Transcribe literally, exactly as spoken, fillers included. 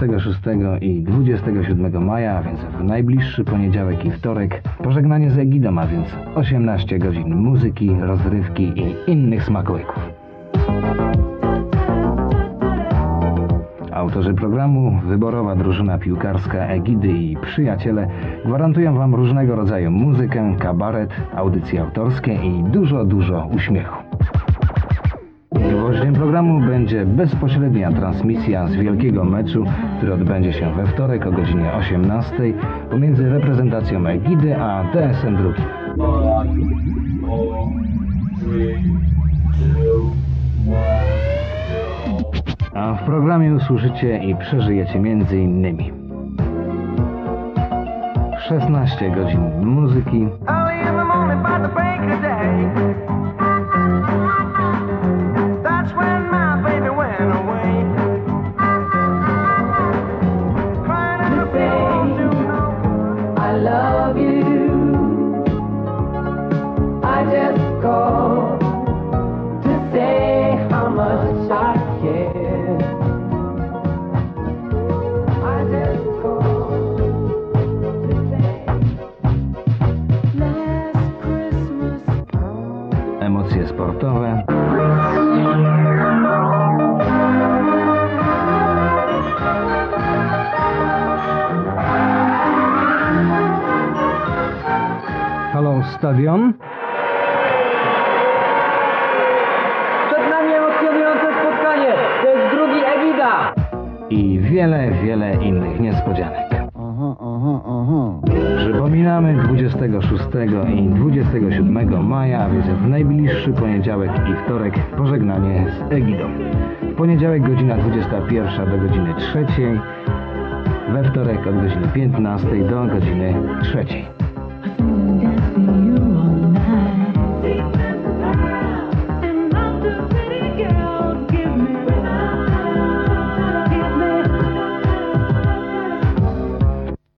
dwudziestego szóstego i dwudziestego siódmego maja, a więc w najbliższy poniedziałek i wtorek, pożegnanie z Egidą, a więc osiemnaście godzin muzyki, rozrywki i innych smakołyków. Autorzy programu, wyborowa drużyna piłkarska Egidy i przyjaciele gwarantują Wam różnego rodzaju muzykę, kabaret, audycje autorskie i dużo, dużo uśmiechu. Gwoździem programu będzie bezpośrednia transmisja z wielkiego meczu, który odbędzie się we wtorek o godzinie osiemnastej pomiędzy reprezentacją Egidy a T S em Drugim. A w programie usłyszycie i przeżyjecie między innymi szesnaście godzin muzyki, emocje sportowe, Halo Stadion. Przed nami emocjonujące spotkanie. To jest drugi Egida. I wiele, wiele innych niespodzianek. Aha, aha, aha. Przypominamy dwudziestego szóstego i dwudziestego siódmego maja, a więc w najbliższy poniedziałek i wtorek pożegnanie z Egidą. W poniedziałek godzina dwudziesta pierwsza do godziny trzeciej, we wtorek od godziny piętnastej do godziny trzeciej.